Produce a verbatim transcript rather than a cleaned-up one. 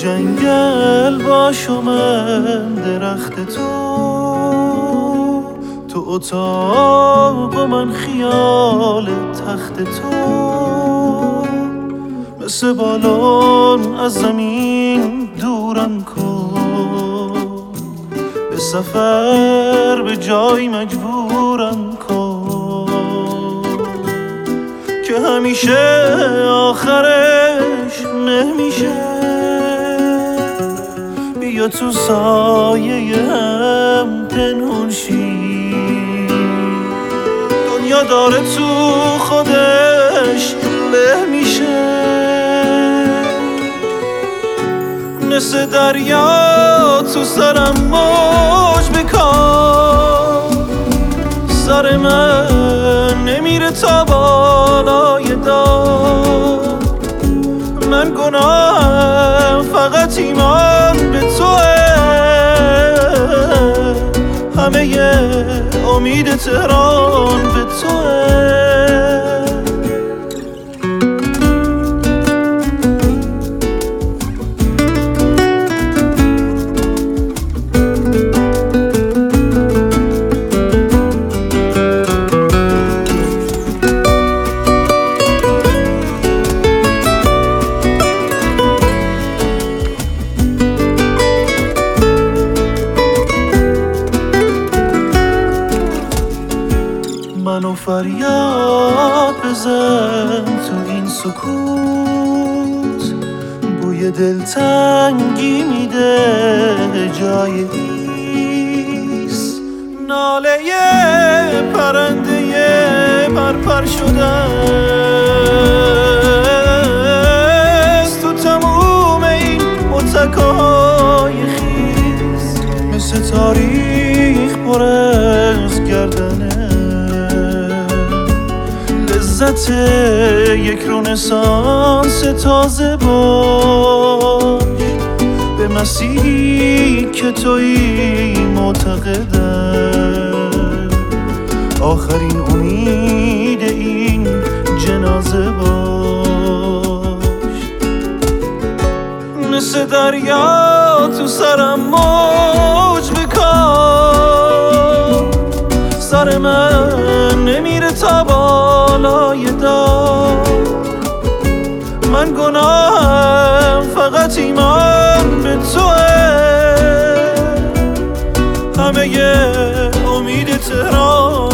جنگل باشم من درخت تو، تو اتاق و من خیال تخت تو، مثل بالون از زمین دورم کن، به سفر به جای مجبورم کن که همیشه آخرش نمیشه. بیا تو سایه هم پنهون شی، دنیا داره تو خودش له میشه، مثل دریا تو سرم موج بکن، سر من نمیره تا بالای دار، من گناهم فقط ایمان به توه، همه ی امید تهران به توه. منو فریاد بزن تو این سکوت، بوی دلتنگی میده جای ایست، ناله پرنده پرپر شده است تو تموم این اتکای خیز، مثل تاریخ پر از گردنه لذت یک رنسانس تازه باش، به مسیحی که تویی معتقدم، آخرین امید این جنازه باش، مثل دریا تو سرم موج بکن، سر من نمیره تا بالای دار، من گناهم فقط ایمان به توه، همه ی امید تهران